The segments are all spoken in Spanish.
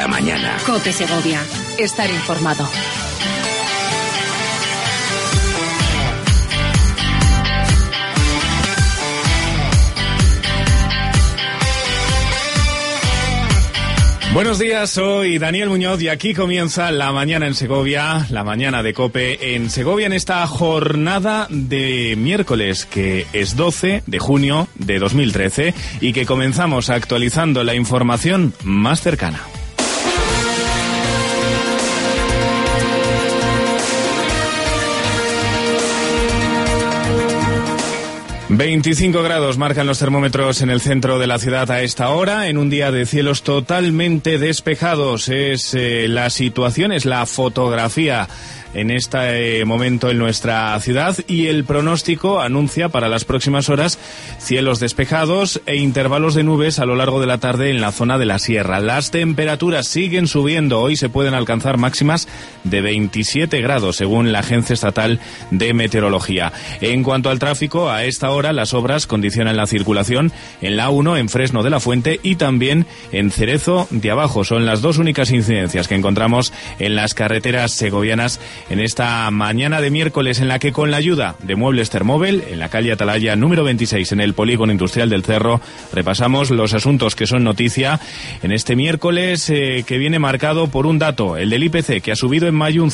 la mañana. COPE Segovia. Estar informado. Buenos días, soy Daniel Muñoz y aquí comienza La Mañana en Segovia, la mañana de COPE en Segovia en esta jornada de miércoles que es 12 de junio de 2013 y que comenzamos actualizando la información más cercana. ...25 grados marcan los termómetros en el centro de la ciudad a esta hora... ...en un día de cielos totalmente despejados. Es la situación, es la fotografía... en este momento en nuestra ciudad, y el pronóstico anuncia para las próximas horas cielos despejados e intervalos de nubes a lo largo de la tarde en la zona de la sierra. Las temperaturas siguen subiendo, hoy se pueden alcanzar máximas de 27 grados según la Agencia Estatal de Meteorología. En cuanto al tráfico, a esta hora las obras condicionan la circulación en la A1 en Fresno de la Fuente y también en Cerezo de Abajo. Son las dos únicas incidencias que encontramos en las carreteras segovianas en esta mañana de miércoles, en la que con la ayuda de Muebles Termóvel, en la calle Atalaya número 26, en el Polígono Industrial del Cerro, repasamos los asuntos que son noticia en este miércoles que viene marcado por un dato, el del IPC, que ha subido en mayo un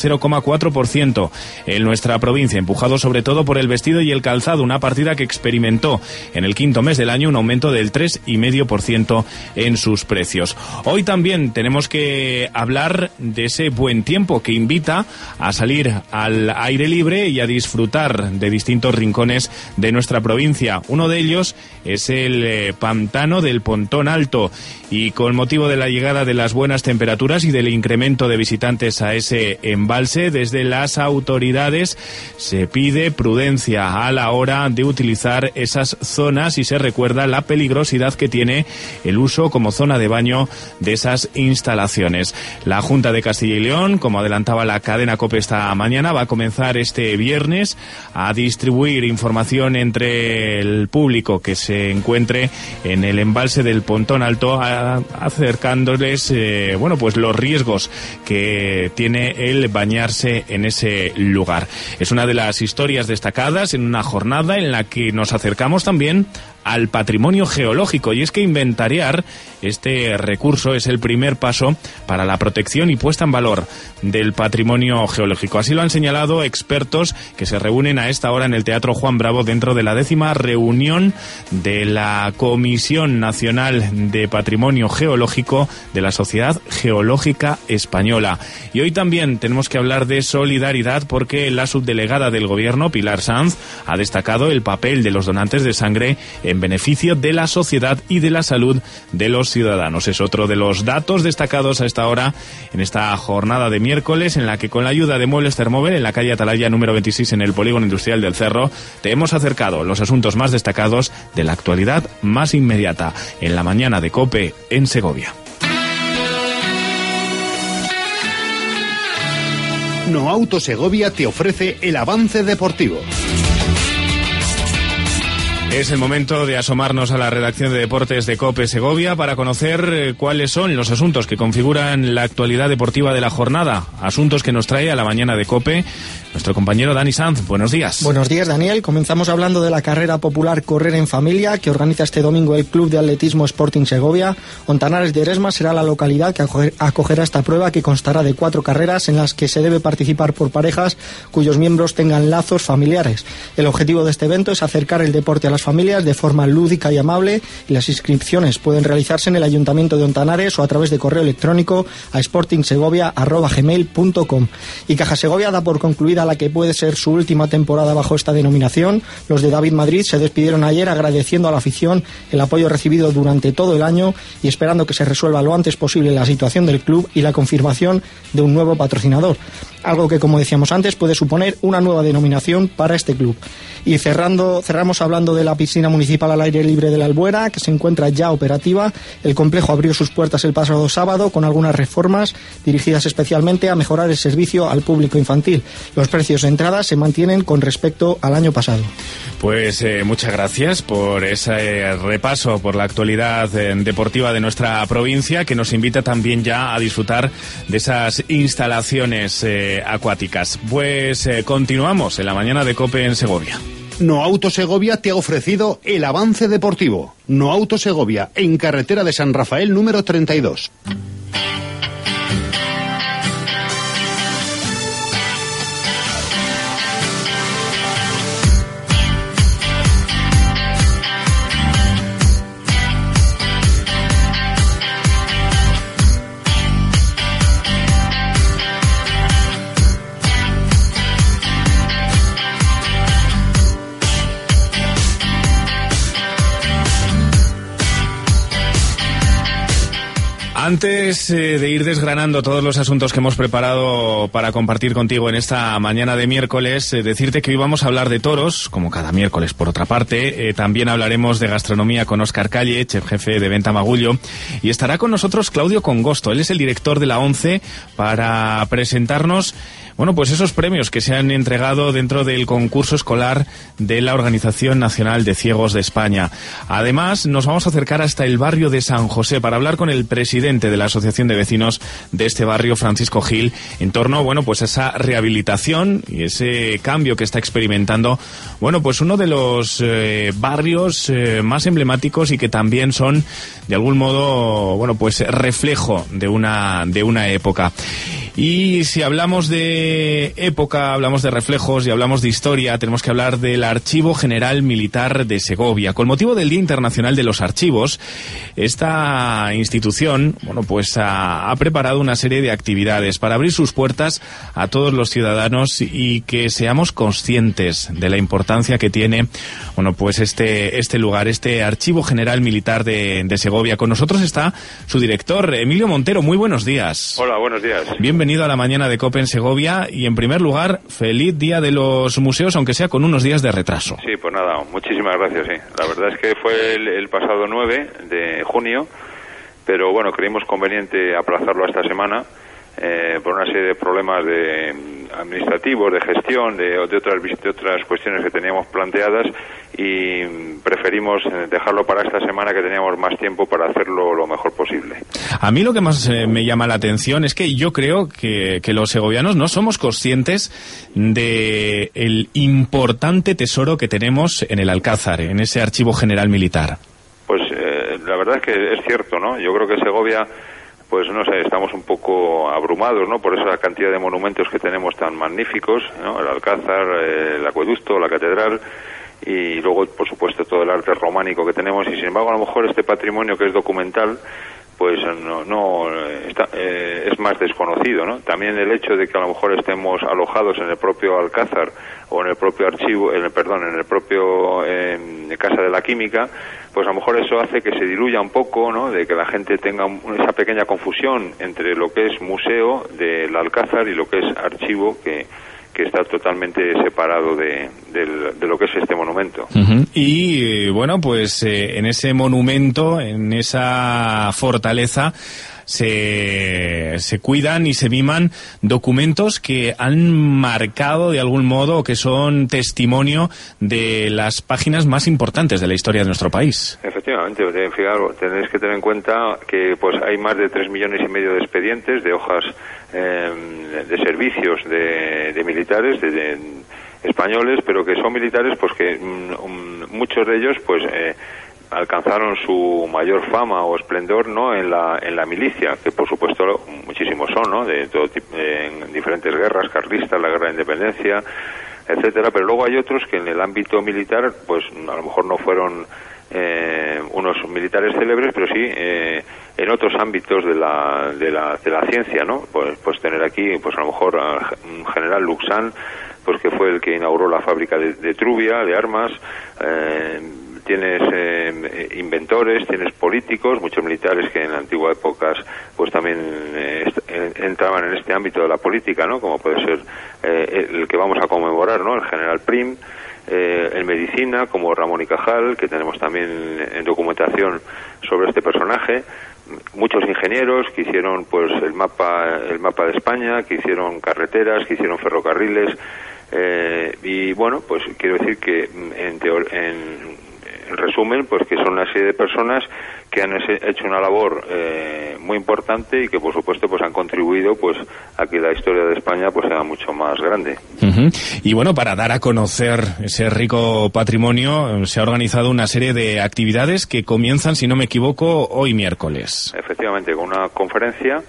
0,4% en nuestra provincia, empujado sobre todo por el vestido y el calzado, una partida que experimentó en el quinto mes del año un aumento del 3,5% en sus precios. Hoy también tenemos que hablar de ese buen tiempo que invita a salir al aire libre y a disfrutar de distintos rincones de nuestra provincia. Uno de ellos es el pantano del Pontón Alto, y con motivo de la llegada de las buenas temperaturas y del incremento de visitantes a ese embalse, desde las autoridades se pide prudencia a la hora de utilizar esas zonas y se recuerda la peligrosidad que tiene el uso como zona de baño de esas instalaciones. La Junta de Castilla y León, como adelantaba la cadena COPE esta mañana, va a comenzar este viernes a distribuir información entre el público que se encuentre en el embalse del Pontón Alto, acercándoles pues los riesgos que tiene el bañarse en ese lugar. Es una de las historias destacadas en una jornada en la que nos acercamos también al patrimonio geológico, y es que inventariar este recurso es el primer paso para la protección y puesta en valor del patrimonio geológico. Así lo han señalado expertos que se reúnen a esta hora en el Teatro Juan Bravo dentro de la 10ª reunión de la Comisión Nacional de Patrimonio Geológico de la Sociedad Geológica Española. Y hoy también tenemos que hablar de solidaridad, porque la subdelegada del Gobierno, Pilar Sanz, ha destacado el papel de los donantes de sangre en beneficio de la sociedad y de la salud de los ciudadanos. Es otro de los datos destacados a esta hora en esta jornada de miércoles, en la que con la ayuda de Muebles Termóvel, en la calle Atalaya número 26, en el Polígono Industrial del Cerro, te hemos acercado los asuntos más destacados de la actualidad más inmediata en la mañana de COPE en Segovia. Noauto Segovia te ofrece el avance deportivo. Es el momento de asomarnos a la redacción de deportes de COPE Segovia para conocer cuáles son los asuntos que configuran la actualidad deportiva de la jornada. Asuntos que nos trae a la mañana de COPE nuestro compañero Dani Sanz. Buenos días. Buenos días, Daniel. Comenzamos hablando de la carrera popular Correr en Familia, que organiza este domingo el Club de Atletismo Sporting Segovia. Ontanares de Eresma será la localidad que acogerá esta prueba, que constará de 4 carreras en las que se debe participar por parejas cuyos miembros tengan lazos familiares. El objetivo de este evento es acercar el deporte a las familias de forma lúdica y amable, y las inscripciones pueden realizarse en el Ayuntamiento de Ontanares o a través de correo electrónico a sportingsegovia@gmail.com. Y Caja Segovia da por concluida la que puede ser su última temporada bajo esta denominación. Los de David Madrid se despidieron ayer agradeciendo a la afición el apoyo recibido durante todo el año y esperando que se resuelva lo antes posible la situación del club y la confirmación de un nuevo patrocinador. algo que, como decíamos antes, puede suponer una nueva denominación para este club. Y cerramos hablando de la piscina municipal al aire libre de la Albuera, que se encuentra ya operativa. El complejo abrió sus puertas el pasado sábado con algunas reformas dirigidas especialmente a mejorar el servicio al público infantil. Los precios de entrada se mantienen con respecto al año pasado. Pues muchas gracias por ese repaso por la actualidad deportiva de nuestra provincia, que nos invita también ya a disfrutar de esas instalaciones acuáticas. Pues continuamos en la mañana de COPE en Segovia. Noauto Segovia te ha ofrecido el avance deportivo. Noauto Segovia, en carretera de San Rafael número 32. Antes de ir desgranando todos los asuntos que hemos preparado para compartir contigo en esta mañana de miércoles, decirte que hoy vamos a hablar de toros, como cada miércoles por otra parte. También hablaremos de gastronomía con Óscar Calle, chef jefe de Venta Magullo, y estará con nosotros Claudio Congosto. Él es el director de la ONCE para presentarnos, bueno, pues esos premios que se han entregado dentro del concurso escolar de la Organización Nacional de Ciegos de España. Además, nos vamos a acercar hasta el barrio de San José para hablar con el presidente de la Asociación de Vecinos de este barrio, Francisco Gil, en torno, bueno, pues a esa rehabilitación y ese cambio que está experimentando, bueno, pues uno de los barrios más emblemáticos y que también son, de algún modo, bueno, pues reflejo de una época. Y si hablamos de época, hablamos de reflejos y hablamos de historia, tenemos que hablar del Archivo General Militar de Segovia. Con motivo del Día Internacional de los Archivos, esta institución, bueno, pues ha preparado una serie de actividades para abrir sus puertas a todos los ciudadanos y que seamos conscientes de la importancia que tiene, bueno, pues este lugar, este Archivo General Militar de Segovia. Con nosotros está su director, Emilio Montero. Muy buenos días. Hola, buenos días. Bienvenido a la mañana de COPE en Segovia y, en primer lugar, feliz Día de los Museos, aunque sea con unos días de retraso. Sí, pues nada, muchísimas gracias, sí. La verdad es que fue el pasado 9 de junio, pero bueno, creímos conveniente aplazarlo a esta semana por una serie de problemas administrativos, de gestión, de otras cuestiones que teníamos planteadas, y preferimos dejarlo para esta semana, que teníamos más tiempo para hacerlo lo mejor posible. A mí lo que más me llama la atención es que yo creo que los segovianos no somos conscientes de el importante tesoro que tenemos en el Alcázar, en ese Archivo General Militar. Pues la verdad es que es cierto, ¿no? Yo creo que Segovia, pues no sé, estamos un poco abrumados, ¿no?, por esa cantidad de monumentos que tenemos tan magníficos, ¿no? El Alcázar, el acueducto, la catedral, y luego, por supuesto, todo el arte románico que tenemos, y sin embargo, a lo mejor este patrimonio que es documental, pues es más desconocido, ¿no? También el hecho de que a lo mejor estemos alojados en el propio Alcázar o en el propio archivo, en el propio Casa de la Química, pues a lo mejor eso hace que se diluya un poco, ¿no?, de que la gente tenga esa pequeña confusión entre lo que es museo del Alcázar y lo que es archivo, que está totalmente separado de lo que es este monumento. Uh-huh. Y bueno, pues en ese monumento, en esa fortaleza, se cuidan y se miman documentos que han marcado de algún modo, o que son testimonio de las páginas más importantes de la historia de nuestro país. Efectivamente, fijaros, tenéis que tener en cuenta que pues hay más de 3,5 millones de expedientes, de hojas de servicios de militares, de españoles, pero que son militares pues que muchos de ellos pues alcanzaron su mayor fama o esplendor, ¿no?, en la milicia, que por supuesto muchísimos son, ¿no?, de todo tipo, en diferentes guerras carlistas, la guerra de independencia, etcétera, pero luego hay otros que en el ámbito militar pues a lo mejor no fueron unos militares célebres, pero sí en otros ámbitos de la ciencia, ¿no? Pues tener aquí pues a lo mejor a un general Luxán, pues que fue el que inauguró la fábrica de Trubia, de armas. tienes inventores, tienes políticos, muchos militares que en antiguas épocas pues también entraban en este ámbito de la política, ¿no? Como puede ser el que vamos a conmemorar, ¿no? El general Prim, en medicina, como Ramón y Cajal, que tenemos también en documentación sobre este personaje. Muchos ingenieros que hicieron pues el mapa de España, que hicieron carreteras, que hicieron ferrocarriles, y bueno, pues quiero decir que en resumen, pues que son una serie de personas que han hecho una labor muy importante y que por supuesto pues han contribuido pues a que la historia de España pues sea mucho más grande. Y bueno, para dar a conocer ese rico patrimonio se ha organizado una serie de actividades que comienzan, si no me equivoco, hoy miércoles. Efectivamente, con una conferencia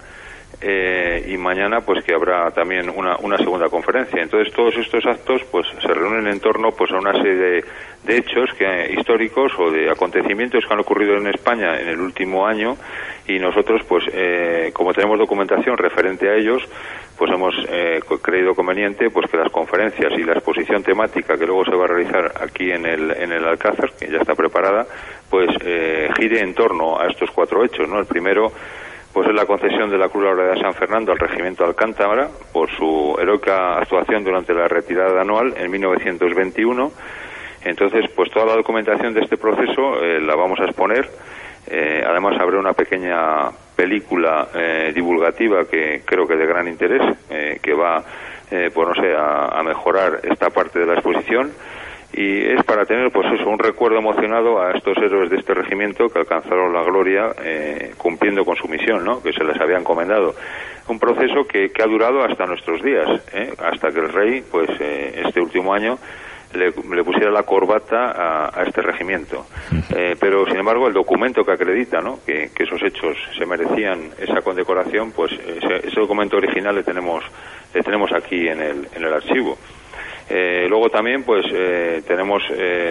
y mañana pues que habrá también una segunda conferencia. Entonces todos estos actos pues se reúnen en torno pues a una serie de hechos históricos o de acontecimientos que han ocurrido en España en el último año, y nosotros pues como tenemos documentación referente a ellos, pues hemos creído conveniente pues que las conferencias y la exposición temática que luego se va a realizar aquí en el Alcázar, que ya está preparada, pues gire en torno a estos 4 hechos, ¿no? El primero pues es la concesión de la Cruz Laureada de San Fernando al Regimiento Alcántara por su heroica actuación durante la retirada anual en 1921. Entonces, pues toda la documentación de este proceso la vamos a exponer. Además, habrá una pequeña película divulgativa que creo que de gran interés, que va, pues no sé, a mejorar esta parte de la exposición. Y es para tener, pues eso, un recuerdo emocionado a estos héroes de este regimiento que alcanzaron la gloria cumpliendo con su misión, ¿no? Que se les había encomendado. Un proceso que ha durado hasta nuestros días, hasta que el rey, pues este último año, le pusiera la corbata a este regimiento. Pero, sin embargo, el documento que acredita, ¿no? que esos hechos se merecían esa condecoración, pues ese documento original le tenemos aquí en el archivo. Luego también pues tenemos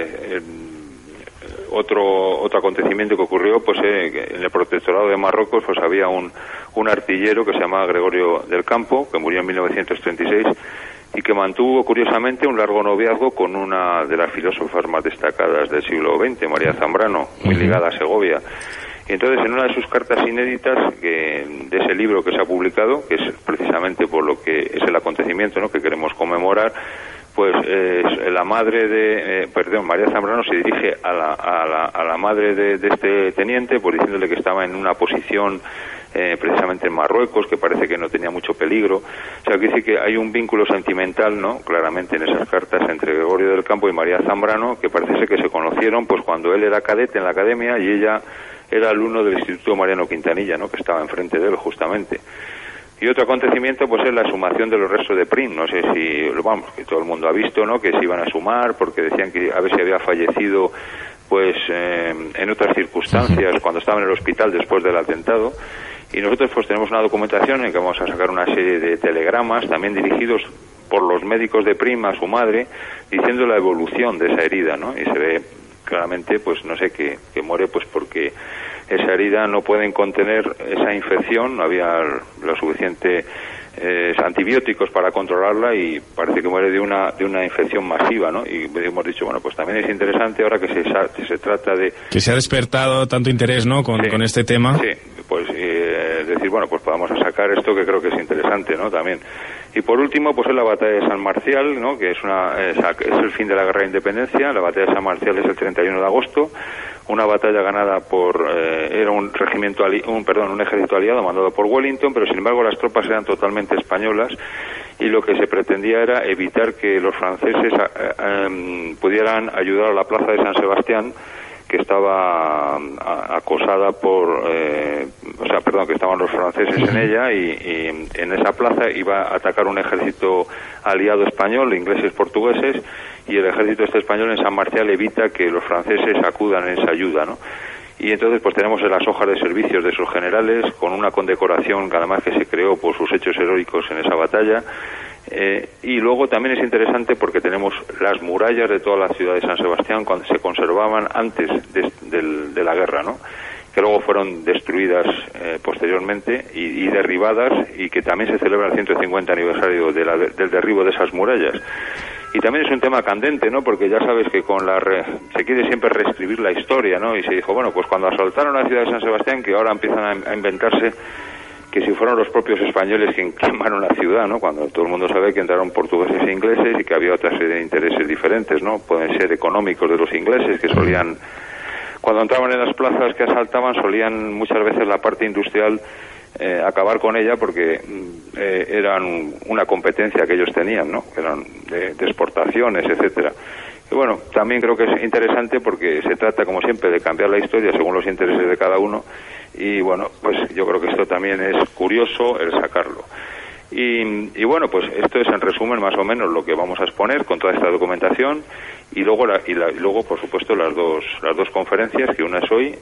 otro acontecimiento que ocurrió pues en el protectorado de Marruecos. Pues había un artillero que se llamaba Gregorio del Campo, que murió en 1936 y que mantuvo curiosamente un largo noviazgo con una de las filósofas más destacadas del siglo XX, María Zambrano, muy ligada a Segovia. Y entonces, en una de sus cartas inéditas de ese libro que se ha publicado, que es precisamente por lo que es el acontecimiento, ¿no?, que queremos conmemorar, pues la madre de María Zambrano se dirige a la madre de este teniente, pues diciéndole que estaba en una posición precisamente en Marruecos, que parece que no tenía mucho peligro. O sea, que dice que hay un vínculo sentimental, ¿no?, claramente en esas cartas entre Gregorio del Campo y María Zambrano, que parece ser que se conocieron pues cuando él era cadete en la academia y ella era alumno del Instituto Mariano Quintanilla, ¿no?, que estaba enfrente de él justamente. Y otro acontecimiento pues es la exhumación de los restos de Prim. No sé si, vamos, que todo el mundo ha visto, ¿no?, que se iban a exhumar porque decían que a ver si había fallecido pues en otras circunstancias cuando estaba en el hospital después del atentado. Y nosotros pues tenemos una documentación en que vamos a sacar una serie de telegramas también dirigidos por los médicos de Prim a su madre, diciendo la evolución de esa herida, ¿no? Y se ve claramente, pues no sé, que muere pues porque esa herida no pueden contener esa infección, no había lo suficiente antibióticos para controlarla y parece que muere de una infección masiva, ¿no? Y hemos dicho, bueno, pues también es interesante ahora que se trata de... Que se ha despertado tanto interés, ¿no?, con este tema. Sí, pues decir, bueno, pues podamos sacar esto que creo que es interesante, ¿no?, también. Y por último, pues es la batalla de San Marcial, ¿no?, que es el fin de la guerra de independencia. La batalla de San Marcial es el 31 de agosto, una batalla ganada era un ejército aliado mandado por Wellington, pero sin embargo las tropas eran totalmente españolas y lo que se pretendía era evitar que los franceses pudieran ayudar a la plaza de San Sebastián, que estaba acosada que estaban los franceses en ella, y en esa plaza iba a atacar un ejército aliado español, ingleses, portugueses, y el ejército español en San Marcial evita que los franceses acudan en esa ayuda, ¿no? Y entonces pues tenemos las hojas de servicios de sus generales con una condecoración que además que se creó por sus hechos heroicos en esa batalla. Y luego también es interesante porque tenemos las murallas de toda la ciudad de San Sebastián cuando se conservaban antes de la guerra, ¿no? que luego fueron destruidas posteriormente y derribadas, y que también se celebra el 150 aniversario del derribo de esas murallas. Y también es un tema candente, ¿no? Porque ya sabes que se quiere siempre reescribir la historia, ¿no? Y se dijo, bueno, pues cuando asaltaron la ciudad de San Sebastián, que ahora empiezan a inventarse que si fueron los propios españoles quienes quemaron la ciudad, ¿no? Cuando todo el mundo sabe que entraron portugueses e ingleses y que había otra serie de intereses diferentes, ¿no? Pueden ser económicos de los ingleses, que solían, cuando entraban en las plazas que asaltaban, solían muchas veces la parte industrial acabar con ella, porque eran una competencia que ellos tenían, ¿no? Eran de exportaciones, etcétera. Y bueno, también creo que es interesante porque se trata, como siempre, de cambiar la historia según los intereses de cada uno, y bueno, pues yo creo que esto también es curioso el sacarlo. Y bueno, pues esto es en resumen más o menos lo que vamos a exponer con toda esta documentación, y luego luego por supuesto las dos conferencias, que una es hoy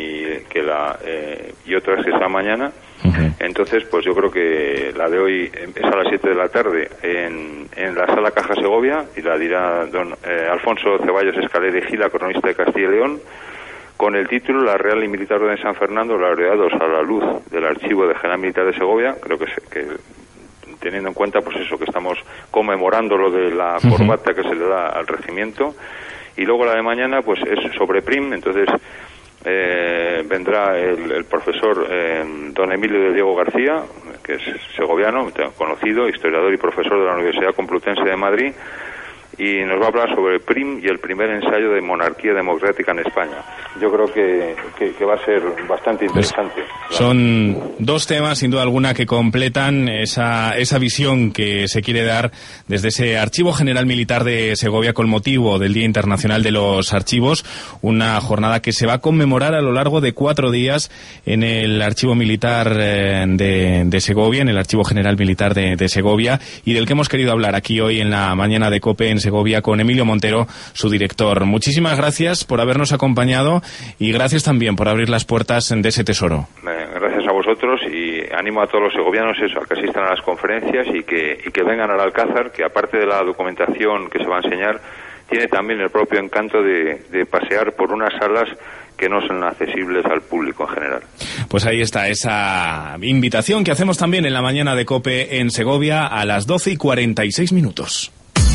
y otra es esa mañana. Entonces, pues yo creo que la de hoy es a las 7 de la tarde en la Sala Caja Segovia, y la dirá don Alfonso Ceballos Escalera y Gila, cronista de Castilla y León, con el título La Real y Militar Orden de San Fernando, laureados a la luz del Archivo de General Militar de Segovia. Creo que teniendo en cuenta pues eso, que estamos conmemorando lo de la corbata que se le da al regimiento. Y luego la de mañana pues es sobre Prim. Entonces vendrá el profesor don Emilio de Diego García, que es segoviano, conocido, historiador y profesor de la Universidad Complutense de Madrid, y nos va a hablar sobre Prim y el primer ensayo de monarquía democrática en España. Yo creo que va a ser bastante interesante. Son dos temas, sin duda alguna, que completan esa visión que se quiere dar desde ese Archivo General Militar de Segovia con motivo del Día Internacional de los Archivos, una jornada que se va a conmemorar a lo largo de 4 días en el Archivo Militar de Segovia, en el Archivo General Militar de Segovia, y del que hemos querido hablar aquí hoy en la mañana de COPE en Segovia con Emilio Montero, su director. Muchísimas gracias por habernos acompañado y gracias también por abrir las puertas de ese tesoro. Gracias a vosotros, y animo a todos los segovianos a que asistan a las conferencias y que vengan al Alcázar, que aparte de la documentación que se va a enseñar, tiene también el propio encanto de pasear por unas salas que no son accesibles al público en general. Pues ahí está esa invitación que hacemos también en la mañana de COPE en Segovia a las 12:46.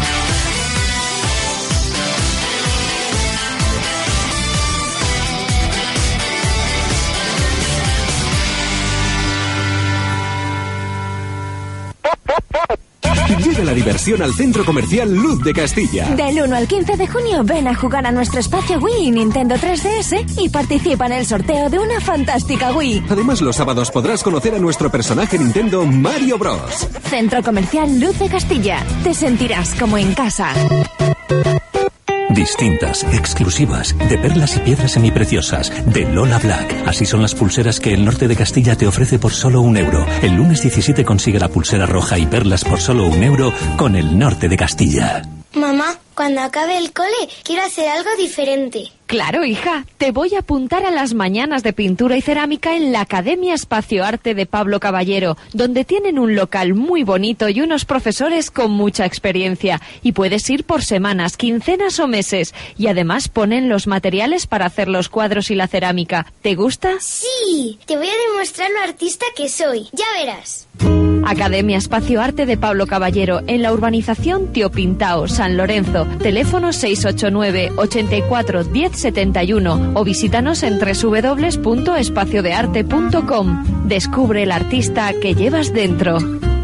Llega la diversión al Centro Comercial Luz de Castilla. Del 1 al 15 de junio ven a jugar a nuestro espacio Wii y Nintendo 3DS y participa en el sorteo de una fantástica Wii. Además, los sábados podrás conocer a nuestro personaje Nintendo Mario Bros. Centro Comercial Luz de Castilla. Te sentirás como en casa. Distintas, exclusivas, de perlas y piedras semipreciosas, de Lola Black. Así son las pulseras que el Norte de Castilla te ofrece por solo €1. El lunes 17 consigue la pulsera roja y perlas por solo €1 con el Norte de Castilla. Mamá, cuando acabe el cole, quiero hacer algo diferente. Claro, hija, te voy a apuntar a las mañanas de pintura y cerámica en la Academia Espacio Arte de Pablo Caballero, donde tienen un local muy bonito y unos profesores con mucha experiencia. Y puedes ir por semanas, quincenas o meses. Y además ponen los materiales para hacer los cuadros y la cerámica. ¿Te gusta? Sí, te voy a demostrar lo artista que soy. Ya verás. Academia Espacio Arte de Pablo Caballero, en la urbanización Tío Pintao, San Lorenzo. Teléfono 689 84 10 71 o visítanos en www.espaciodearte.com. Descubre el artista que llevas dentro.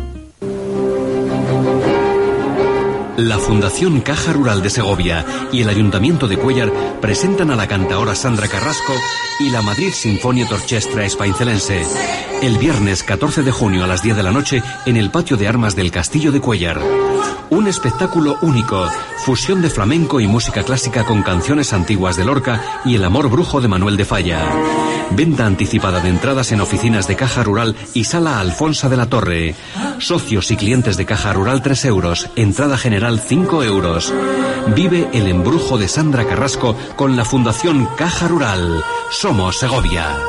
La Fundación Caja Rural de Segovia y el Ayuntamiento de Cuéllar presentan a la cantaora Sandra Carrasco y la Madrid Sinfonietta Orchestra Espaincelense el viernes 14 de junio a las 10 de la noche en el patio de armas del Castillo de Cuéllar. Un espectáculo único, fusión de flamenco y música clásica con canciones antiguas de Lorca y El amor brujo de Manuel de Falla. Venta anticipada de entradas en oficinas de Caja Rural y Sala Alfonsa de la Torre. Socios y clientes de Caja Rural €3, entrada general €5. Vive el embrujo de Sandra Carrasco con la Fundación Caja Rural. Somos Segovia.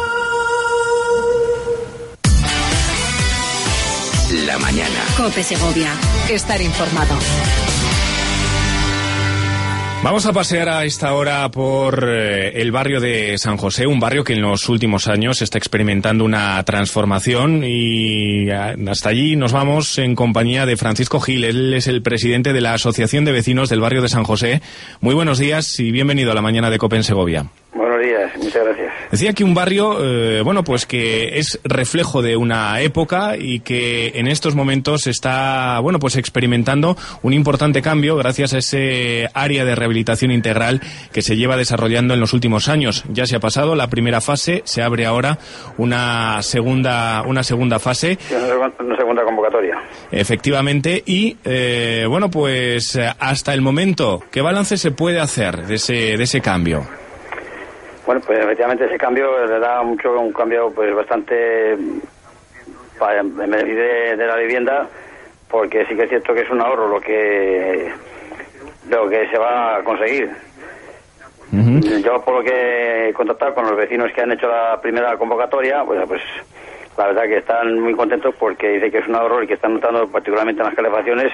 La mañana. COPE Segovia. Estar informado. Vamos a pasear a esta hora por el barrio de San José, un barrio que en los últimos años está experimentando una transformación, y hasta allí nos vamos en compañía de Francisco Gil. Él es el presidente de la Asociación de Vecinos del barrio de San José. Muy buenos días y bienvenido a la mañana de COPE en Segovia. Buenos días, muchas gracias. Decía que un barrio, pues que es reflejo de una época y que en estos momentos está, pues experimentando un importante cambio gracias a ese área de rehabilitación integral que se lleva desarrollando en los últimos años. Ya se ha pasado la primera fase, se abre ahora una segunda fase. Sí, una segunda convocatoria. Efectivamente, y pues hasta el momento, ¿qué balance se puede hacer de ese cambio? Bueno, pues efectivamente ese cambio le da un cambio pues bastante en beneficio de la vivienda, porque sí que es cierto que es un ahorro lo que se va a conseguir. Uh-huh. Yo, por lo que he contactado con los vecinos que han hecho la primera convocatoria, pues la verdad que están muy contentos porque dice que es un ahorro y que están notando particularmente en las calefacciones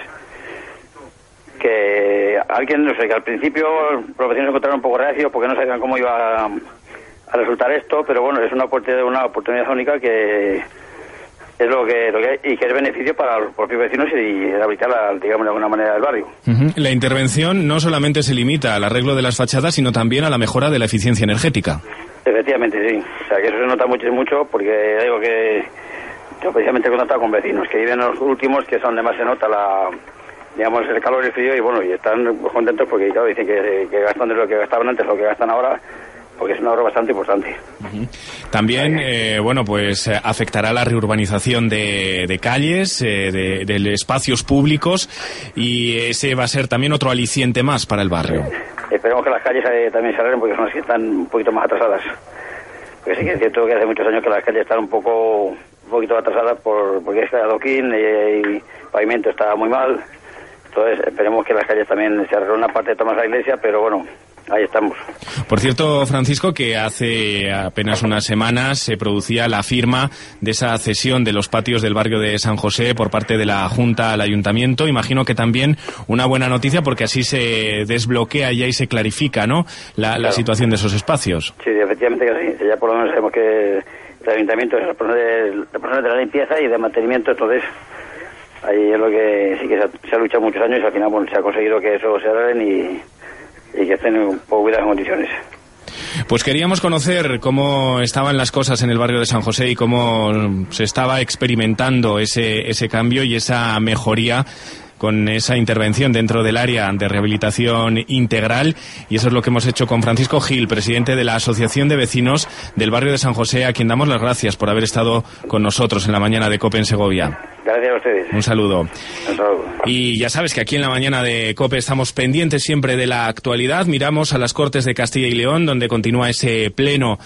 que que al principio los vecinos se encontraron un poco reacios porque no sabían cómo iba a resultar esto, pero bueno, es una oportunidad única que es lo que hay, y que es beneficio para los propios vecinos y rehabilitar, digamos, de alguna manera el barrio. Uh-huh. La intervención no solamente se limita al arreglo de las fachadas, sino también a la mejora de la eficiencia energética. Efectivamente, sí. O sea, que eso se nota mucho porque digo que yo precisamente he contactado con vecinos que viven los últimos, que son donde más se nota el calor y el frío, y están contentos porque, claro, dicen que gastan de lo que gastaban antes, lo que gastan ahora, porque es un ahorro bastante importante. Uh-huh. También, afectará la reurbanización de calles, de espacios públicos, y ese va a ser también otro aliciente más para el barrio. Esperemos que las calles también se arreglen, porque son las que están un poquito más atrasadas. Porque sí que es cierto que hace muchos años que las calles están un poquito atrasadas porque es adoquín y el pavimento está muy mal. Entonces esperemos que las calles también se arreglen una parte de Tomás la Iglesia, pero bueno, ahí estamos. Por cierto, Francisco, que hace apenas unas semanas se producía la firma de esa cesión de los patios del barrio de San José por parte de la Junta al Ayuntamiento. Imagino que también una buena noticia, porque así se desbloquea ya y se clarifica, ¿no?, la situación de esos espacios. Sí, efectivamente que sí. Ya por lo menos sabemos que el Ayuntamiento es el responsable de la limpieza y de mantenimiento, entonces ahí es lo que sí que se ha luchado muchos años, y al final se ha conseguido que eso se arreglen y que estén un poco cuidadas en condiciones. Pues queríamos conocer cómo estaban las cosas en el barrio de San José y cómo se estaba experimentando ese cambio y esa mejoría con esa intervención dentro del área de rehabilitación integral, y eso es lo que hemos hecho con Francisco Gil, presidente de la Asociación de Vecinos del barrio de San José, a quien damos las gracias por haber estado con nosotros en la mañana de COPE en Segovia. Gracias a ustedes. Un saludo. Un saludo. Y ya sabes que aquí en la mañana de COPE estamos pendientes siempre de la actualidad. Miramos a las Cortes de Castilla y León, donde continúa ese pleno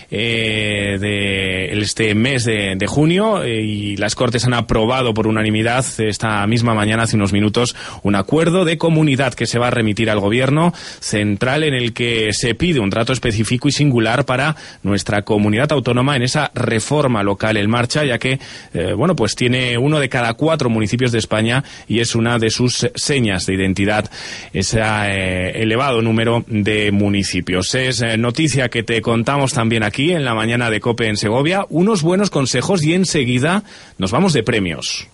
de este mes de junio, y las Cortes han aprobado por unanimidad esta misma mañana, hace unos minutos, un acuerdo de comunidad que se va a remitir al Gobierno central, en el que se pide un trato específico y singular para nuestra comunidad autónoma en esa reforma local en marcha, ya que pues tiene 1 de cada 4 municipios de España, y es una de sus señas de identidad ese elevado número de municipios. Es noticia que te contamos también aquí en la mañana de COPE en Segovia, unos buenos consejos, y enseguida nos vamos de premios.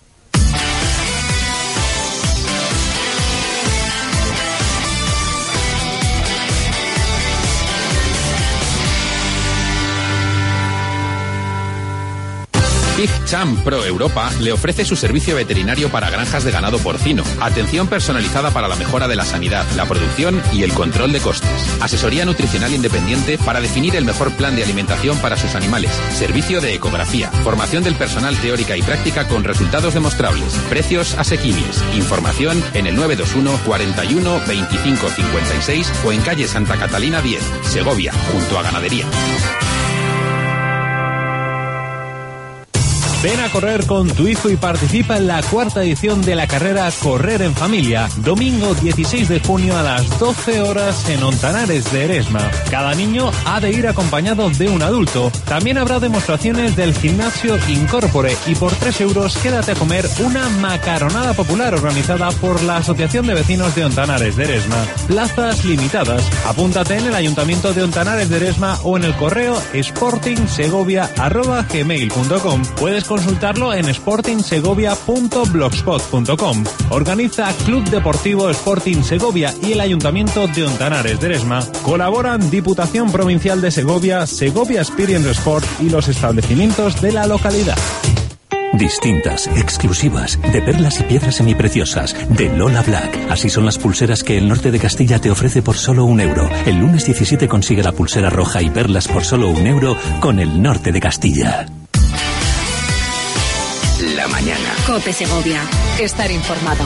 PigChamp Pro Europa le ofrece su servicio veterinario para granjas de ganado porcino, atención personalizada para la mejora de la sanidad, la producción y el control de costes, asesoría nutricional independiente para definir el mejor plan de alimentación para sus animales, servicio de ecografía, formación del personal teórica y práctica con resultados demostrables, precios asequibles, información en el 921 41 25 56 o en calle Santa Catalina 10, Segovia, junto a Ganadería. Ven a correr con tu hijo y participa en la 4ª edición de la carrera Correr en Familia, domingo 16 de junio a las 12 horas en Ontanares de Eresma. Cada niño ha de ir acompañado de un adulto. También habrá demostraciones del gimnasio Incorpore y por 3 euros quédate a comer una macaronada popular organizada por la Asociación de Vecinos de Ontanares de Eresma. Plazas limitadas. Apúntate en el Ayuntamiento de Ontanares de Eresma o en el correo sportingsegovia@gmail.com. Puedes consultarlo en sportingsegovia.blogspot.com. Organiza Club Deportivo Sporting Segovia y el Ayuntamiento de Ontanares de Eresma. Colaboran Diputación Provincial de Segovia, Segovia Experience Sport y los establecimientos de la localidad. Distintas, exclusivas, de perlas y piedras semipreciosas, de Lola Black. Así son las pulseras que el Norte de Castilla te ofrece por solo €1. El lunes 17 consigue la pulsera roja y perlas por solo €1 con el Norte de Castilla. La mañana. COPE Segovia. Estar informado.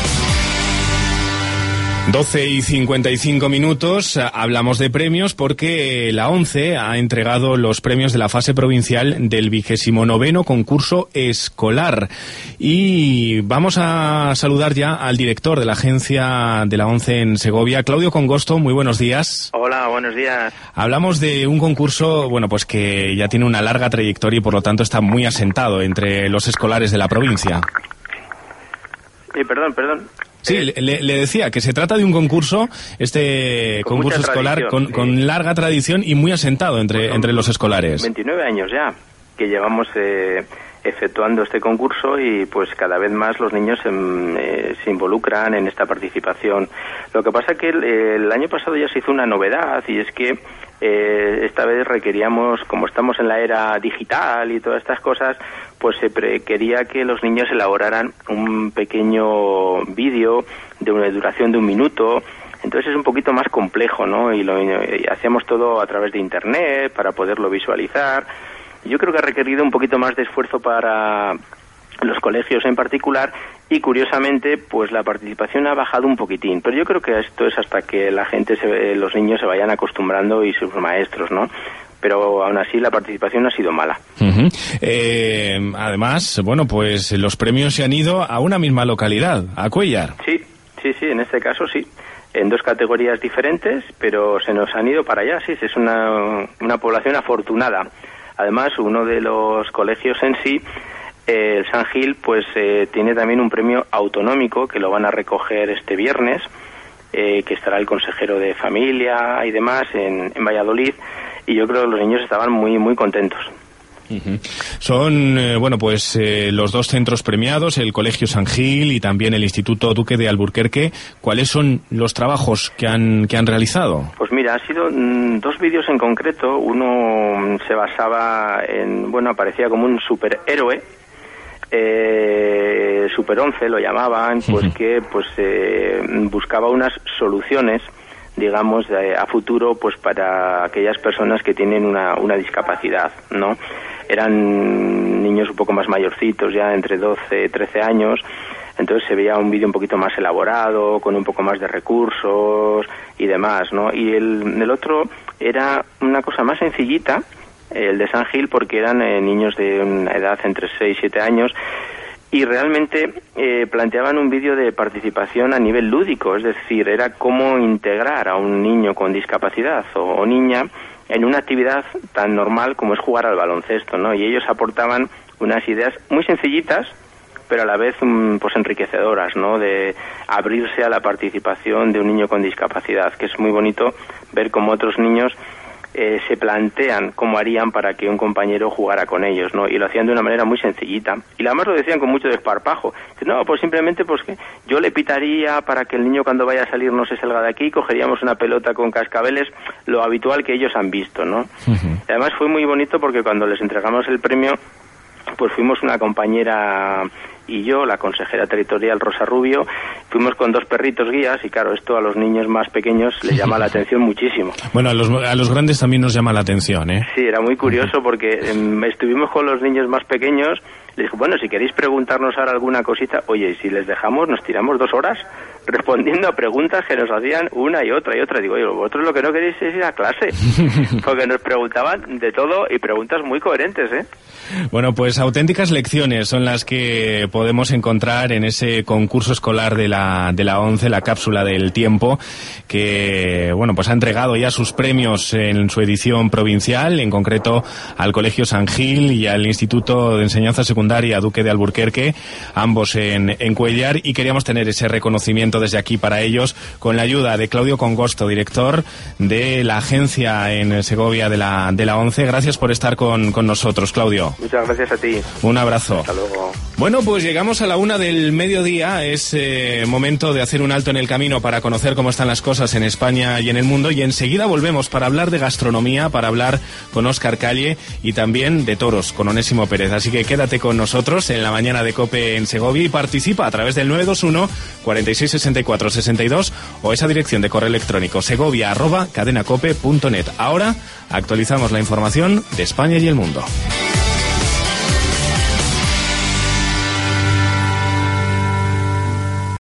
12:55. Hablamos de premios porque la ONCE ha entregado los premios de la fase provincial del 29º concurso escolar. Y vamos a saludar ya al director de la agencia de la ONCE en Segovia, Claudio Congosto. Muy buenos días. Hola, buenos días. Hablamos de un concurso, pues que ya tiene una larga trayectoria y por lo tanto está muy asentado entre los escolares de la provincia. Perdón. Sí, le decía que se trata de un concurso, concurso escolar con larga tradición y muy asentado entre los escolares. 29 años ya que llevamos efectuando este concurso y pues cada vez más los niños se involucran en esta participación. Lo que pasa que el año pasado ya se hizo una novedad y es que esta vez requeríamos, como estamos en la era digital y todas estas cosas, pues se quería que los niños elaboraran un pequeño vídeo de una duración de 1 minuto. Entonces es un poquito más complejo, ¿no? Y hacíamos todo a través de internet para poderlo visualizar. Yo creo que ha requerido un poquito más de esfuerzo para los colegios en particular y curiosamente pues la participación ha bajado un poquitín, pero yo creo que esto es hasta que los niños se vayan acostumbrando y sus maestros, ¿no? Pero aún así la participación no ha sido mala. Uh-huh. Además, pues los premios se han ido a una misma localidad, a Cuéllar. Sí, en este caso sí. En 2 categorías diferentes, pero se nos han ido para allá, sí, es una población afortunada. Además, uno de los colegios en sí, el San Gil, pues tiene también un premio autonómico que lo van a recoger este viernes, que estará el consejero de familia y demás en Valladolid, y yo creo que los niños estaban muy, muy contentos. Uh-huh. Son, los 2 centros premiados, el Colegio San Gil y también el Instituto Duque de Alburquerque. ¿Cuáles son los trabajos que han realizado? Pues mira, han sido 2 vídeos en concreto. Uno se basaba aparecía como un superhéroe, Super 11 lo llamaban, que buscaba unas soluciones, digamos, a futuro, pues para aquellas personas que tienen una discapacidad, ¿no? Eran niños un poco más mayorcitos, ya entre 12 y 13 años, entonces se veía un vídeo un poquito más elaborado, con un poco más de recursos y demás, ¿no? Y el otro era una cosa más sencillita, el de San Gil, porque eran niños de una edad entre 6 y 7 años, y realmente planteaban un vídeo de participación a nivel lúdico, es decir, era cómo integrar a un niño con discapacidad o niña en una actividad tan normal como es jugar al baloncesto, ¿no? Y ellos aportaban unas ideas muy sencillitas, pero a la vez pues enriquecedoras, ¿no? De abrirse a la participación de un niño con discapacidad, que es muy bonito ver cómo otros niños se plantean cómo harían para que un compañero jugara con ellos, ¿no? Y lo hacían de una manera muy sencillita. Y además lo decían con mucho desparpajo. No, pues simplemente que yo le pitaría para que el niño cuando vaya a salir no se salga de aquí, cogeríamos una pelota con cascabeles, lo habitual que ellos han visto, ¿no? Uh-huh. Además fue muy bonito porque cuando les entregamos el premio, pues fuimos una compañera y yo, la consejera territorial Rosa Rubio, fuimos con 2 perritos guías y claro, esto a los niños más pequeños les llama la atención muchísimo. Bueno, a los grandes también nos llama la atención, ¿eh? Sí, era muy curioso porque estuvimos con los niños más pequeños. Les dije, bueno, si queréis preguntarnos ahora alguna cosita, oye, si les dejamos, nos tiramos 2 horas respondiendo a preguntas que nos hacían una y otra y otra. Digo, oye, vosotros lo que no queréis es ir a clase, porque nos preguntaban de todo y preguntas muy coherentes, ¿eh? Bueno, pues auténticas lecciones son las que podemos encontrar en ese concurso escolar de la ONCE, la cápsula del tiempo, que, bueno, pues ha entregado ya sus premios en su edición provincial, en concreto al Colegio San Gil y al Instituto de Enseñanza Secundaria Duque de Alburquerque, ambos en Cuéllar, y queríamos tener ese reconocimiento desde aquí para ellos, con la ayuda de Claudio Congosto, director de la agencia en Segovia de la ONCE. Gracias por estar con nosotros, Claudio. Muchas gracias a ti. Un abrazo. Hasta luego. Bueno, pues llegamos a la 1 del mediodía. Es momento de hacer un alto en el camino para conocer cómo están las cosas en España y en el mundo. Y enseguida volvemos para hablar de gastronomía, para hablar con Óscar Calle y también de toros con Onésimo Pérez. Así que quédate con nosotros en la mañana de COPE en Segovia y participa a través del 921 46 64 62 o esa dirección de correo electrónico segovia@cadenacope.net. Ahora actualizamos la información de España y el mundo.